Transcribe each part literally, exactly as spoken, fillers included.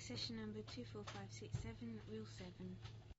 session number two four five six seven, reel seven.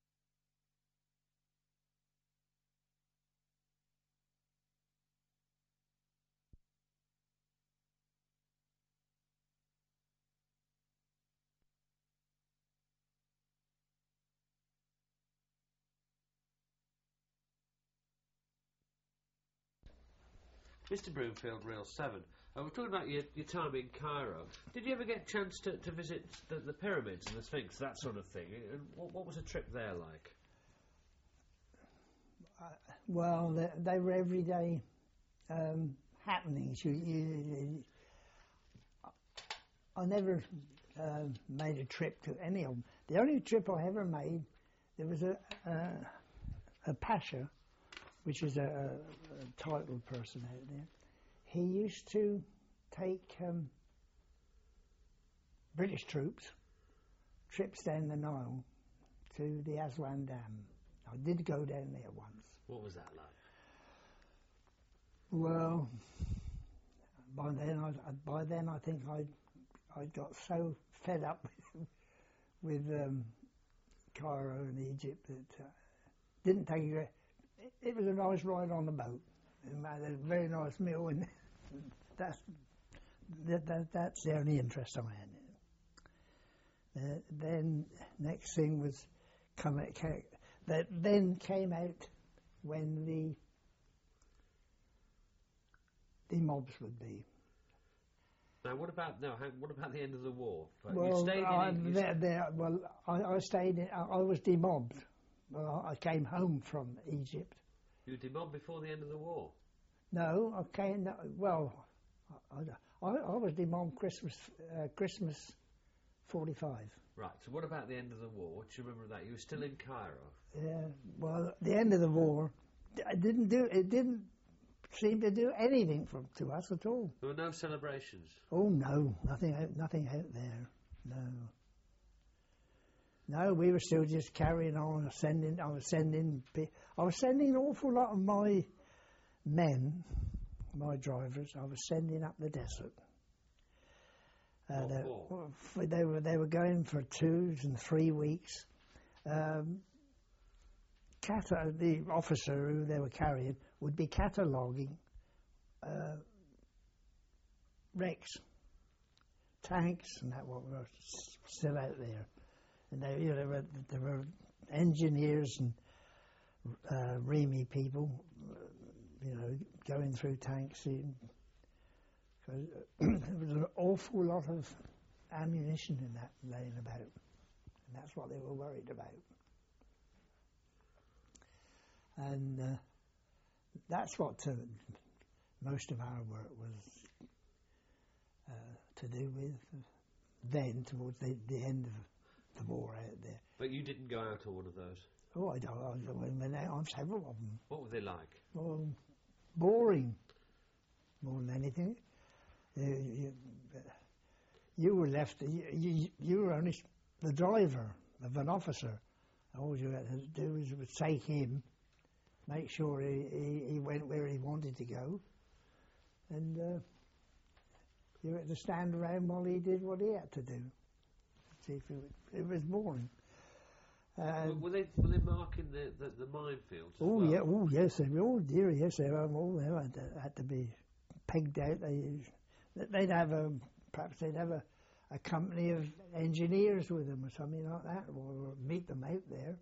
Mister Broomfield, reel seven. Uh, we're talking about your, your time in Cairo. Did you ever get a chance to, to visit the, the pyramids and the Sphinx, that sort of thing? And what, what was a trip there like? Uh, well, they, they were everyday um, happenings. You, you, you, I never uh, made a trip to any of them. The only trip I ever made, there was a, uh, a Pasha, which is a, a title person out there. He used to take um, British troops trips down the Nile to the Aswan Dam. I did go down there once. What was that like? Well, by then I by then I think I I got so fed up with um, Cairo and Egypt that uh, didn't take it. It was a nice ride on the boat. And I had a very nice meal, and that's that, that that's the only interest I had in it. Uh, then next thing was come out, that then came out when the the mobs would be. Now, what about no? How, what about the end of the war? But Well, you stayed in I, you there, there, well, I, I stayed. In, I, I was demobbed. Well, I came home from Egypt. You were demobbed before the end of the war? No, I came. Well, I, I, I was demobbed Christmas, uh, Christmas, forty-five. Right. So, what about the end of the war? What do you remember of that? You were still in Cairo. Yeah. Well, the end of the war, I didn't do. It didn't seem to do anything for to us at all. There were no celebrations. Oh no, nothing. Out, nothing out there. No. No, we were still just carrying on. Sending. I was sending. I was sending an awful lot of my men, my drivers. I was sending up the desert. Uh, they, well, they were they were going for two and three weeks. Um, cata- the officer who they were carrying would be cataloguing uh, wrecks, tanks, and that what were still out there. And they, you know, there were there were engineers and uh, R E M E people, you know, going through tanks. Because there was an awful lot of ammunition in that laying about, and that's what they were worried about. And uh, that's what uh, most of our work was uh, to do with then, towards the, the end of the war out there. But you didn't go out on one of those? Oh, I don't. I went out on several of them. What were they like? Well, boring, more than anything. You, you, you were left, you, you, you were only the driver of an officer. All you had to do was, was take him, make sure he, he, he went where he wanted to go, and uh, you had to stand around while he did what he had to do. See if it, was, it was boring. Uh, were, were they were they marking the, the, the minefields? Oh well? yeah, oh yes, they were. Oh dear, yes, they were. All they had to, had to be pegged out. They they'd have a perhaps they'd have a, a company of engineers with them or something like that, or meet them out there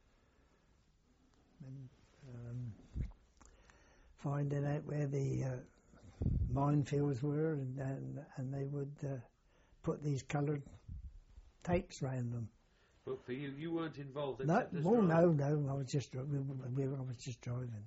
and um, finding out where the uh, minefields were, and and, and they would uh, put these coloured tapes round them. But for you, you weren't involved. No, Except well, no, no. I was just, we, we, I was just driving.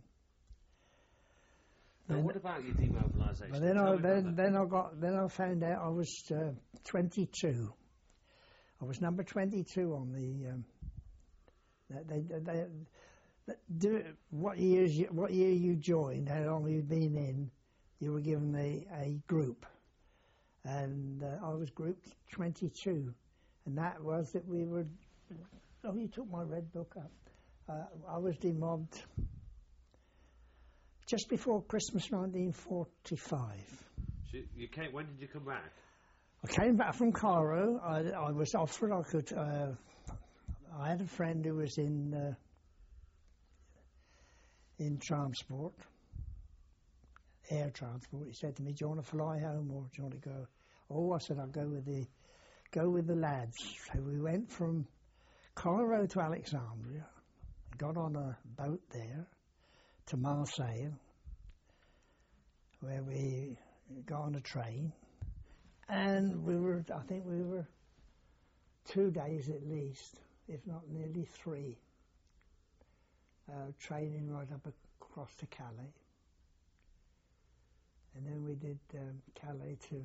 Now, what about your demobilisation? But then I, then, then I got, then I found out I was uh, twenty-two. I was number twenty-two on the. Um, they, they, they, they do what years, you, what year you joined, how long you'd been in. You were given a, a group, and uh, I was grouped twenty-two. And that was that we were. Oh, you took my red book up. Uh, I was demobbed just before Christmas, nineteen forty-five. So you came. When did you come back? I came back from Cairo. I, I was offered I could. Uh, I had a friend who was in uh, in transport, air transport. He said to me, "Do you want to fly home or do you want to go?" Oh, I said, "I'll go with the go with the lads." So we went from Cairo to Alexandria, got on a boat there to Marseille, where we got on a train. And we were, I think we were two days at least, if not nearly three, uh, training right up across to Calais. And then we did um, Calais to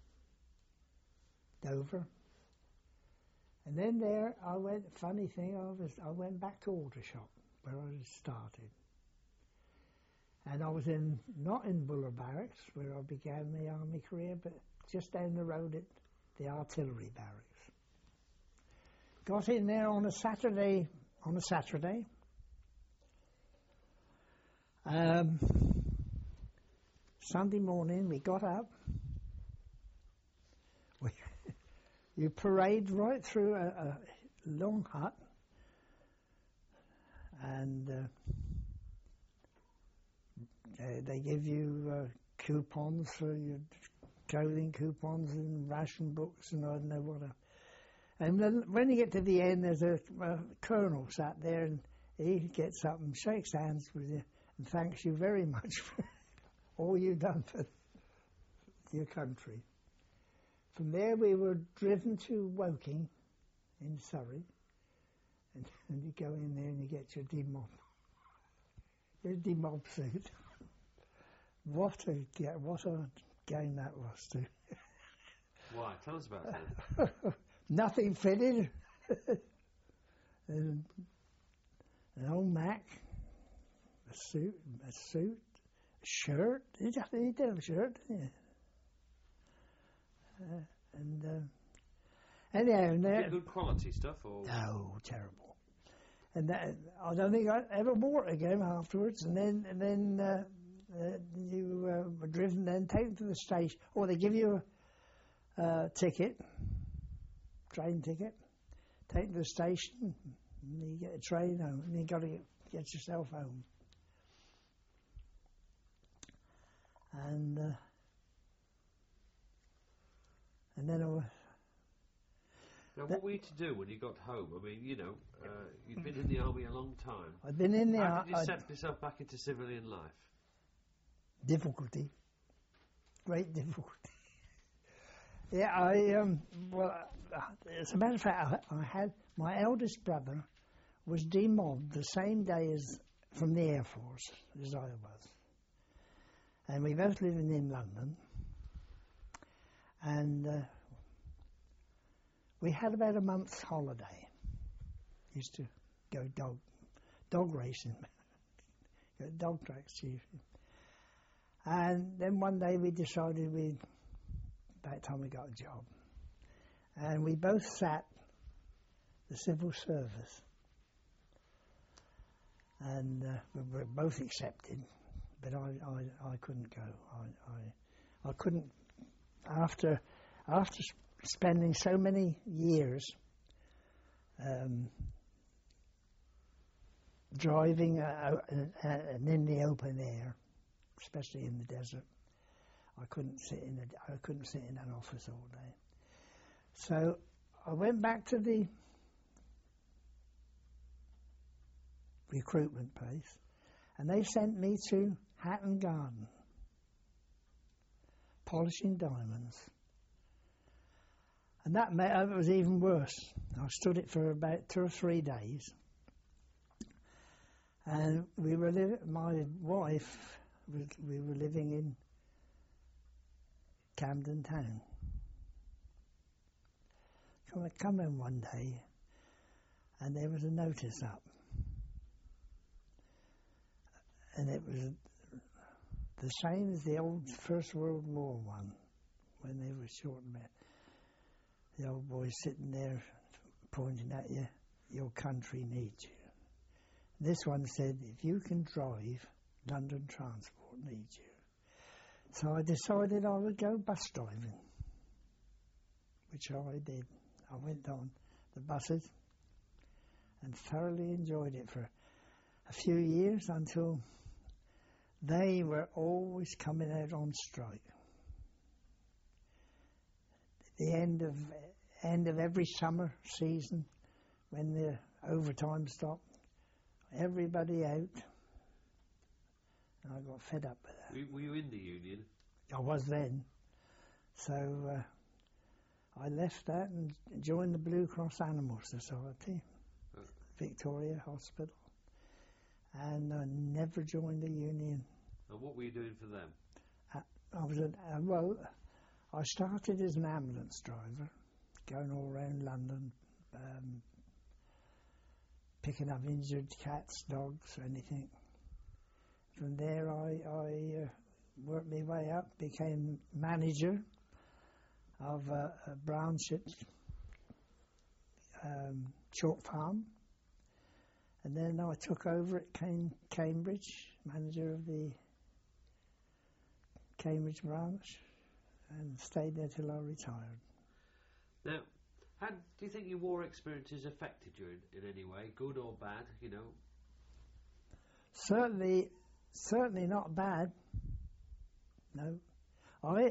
Dover. And then there I went, funny thing, I was I went back to Aldershot, where I had started. And I was in, not in Buller Barracks, where I began my army career, but just down the road at the artillery barracks. Got in there on a Saturday, on a Saturday. Um, Sunday morning we got up. We, you parade right through a, a long hut, and uh, they, they give you uh, coupons for your clothing coupons and ration books and I don't know what. And then when you get to the end, there's a, a colonel sat there and he gets up and shakes hands with you and thanks you very much for all you've done for your country. From there we were driven to Woking in Surrey, and, and you go in there and you get your demob, your demob suit. What a get! What a game that was too. Why? Tell us about it. Nothing fitted. and an old Mac, a suit, a suit, a shirt. You did have a shirt, didn't you? Uh, and uh, anyhow, and there, good quality stuff, or no, terrible. And that, I don't think I ever wore it again afterwards. And then, and then. Uh, Uh, you uh, were driven then, taken to the station, or they give you a uh, ticket, train ticket, taken to the station, and you get a train home, and you got to get, get yourself home. And uh, and then I was. Now, what were you to do when you got home? I mean, you know, uh, you'd been in the army a long time. I'd been in the army. How did you I'd set yourself back into civilian life? Difficulty, great difficulty. yeah, I um. Well, uh, as a matter of fact, I, I had my eldest brother was demobbed the same day as from the Air Force as I was, and we both living in London, and uh, we had about a month's holiday. Used to go dog dog racing, go dog tracks chiefly. And then one day we decided we, about time we got a job, and we both sat the civil service, and uh, we were both accepted, but I, I, I couldn't go. I, I, I couldn't, after, after spending so many years um, driving uh, uh, and in the open air, especially in the desert, I couldn't sit in a, I couldn't sit in an office all day. So I went back to the recruitment place, and they sent me to Hatton Garden, polishing diamonds. And that made, it was even worse. I stood it for about two or three days, and we were li- my wife. We were living in Camden Town. I come in one day, and there was a notice up, and it was the same as the old First World War one, when they were shorting me. The old boy sitting there pointing at you, your country needs you. This one said, if you can drive, London Transport needs you. So I decided I would go bus driving. which I did. I went on the buses and thoroughly enjoyed it for a few years until they were always coming out on strike. At the end of end of every summer season, when the overtime stopped, everybody out, and I got fed up with that. Were, were you in the union? I was then, so uh, I left that and joined the Blue Cross Animal Society, Oh. Victoria Hospital, and I never joined the union. And what were you doing for them? I was an, uh, well, I started as an ambulance driver, going all around London, um, picking up injured cats, dogs, anything. From there, I, I uh, worked my way up, became manager of uh, a Brownship um, chalk farm, and then I took over at Cam- Cambridge, manager of the Cambridge branch, and stayed there till I retired. Now, how, do you think your war experiences affected you in, in any way, good or bad, you know? Certainly, certainly not bad. No, I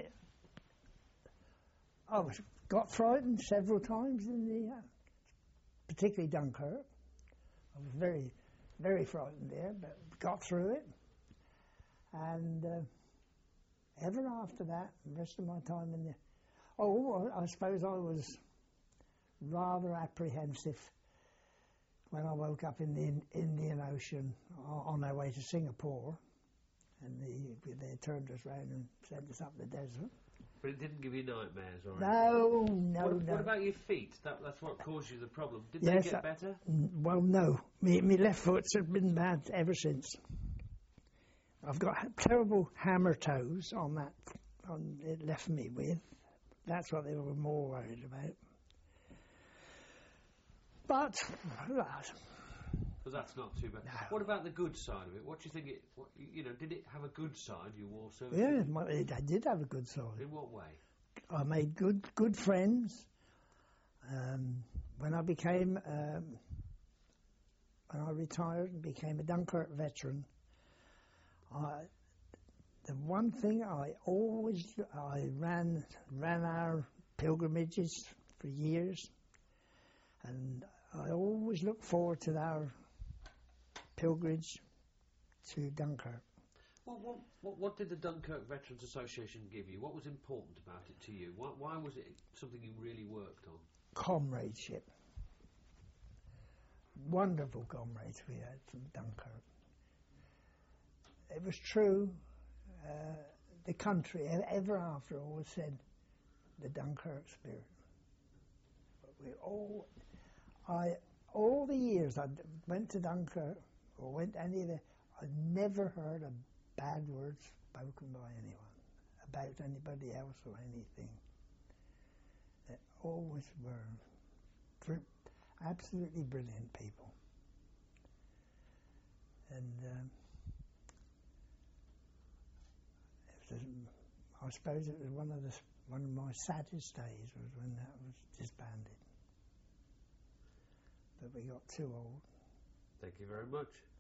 I was got frightened several times in the, uh, particularly Dunkirk. I was very, very frightened there, but got through it. And uh, ever after that, the rest of my time in the, oh, I suppose I was rather apprehensive when I woke up in the in- Indian Ocean on our way to Singapore, and the, they turned us round and sent us up the desert. But it didn't give you nightmares, or No, anything? no, what, no. what about your feet? That, that's what caused you the problem. Did Yes, they get I- better? Mm, Well, no. Me, me left foot's have been bad ever since. I've got ha- terrible hammer toes on that. On it left me with. That's what they were more worried about. But Because that's not too bad. No. What about the good side of it? What do you think it, what, you know, did it have a good side, your war service? yeah, my, it, I did have a good side. In what way? I made good good friends. Um, when I became um, when I retired and became a Dunkirk veteran, I, the one thing I always I ran ran our pilgrimages for years, and I always look forward to our pilgrimage to Dunkirk. Well, what, what, what did the Dunkirk Veterans Association give you? What was important about it to you? Why, why was it something you really worked on? Comradeship. Wonderful comrades we had from Dunkirk. It was true. Uh, the country, e- ever after, always said the Dunkirk spirit. But we all, I, all the years I d- went to Dunkirk or went to any of the, I never heard a bad word spoken by anyone about anybody else or anything. They always were br- absolutely brilliant people. And um, it was a, I suppose it was one of the s- one of my saddest days was when that was disbanded. But we got too old. Thank you very much.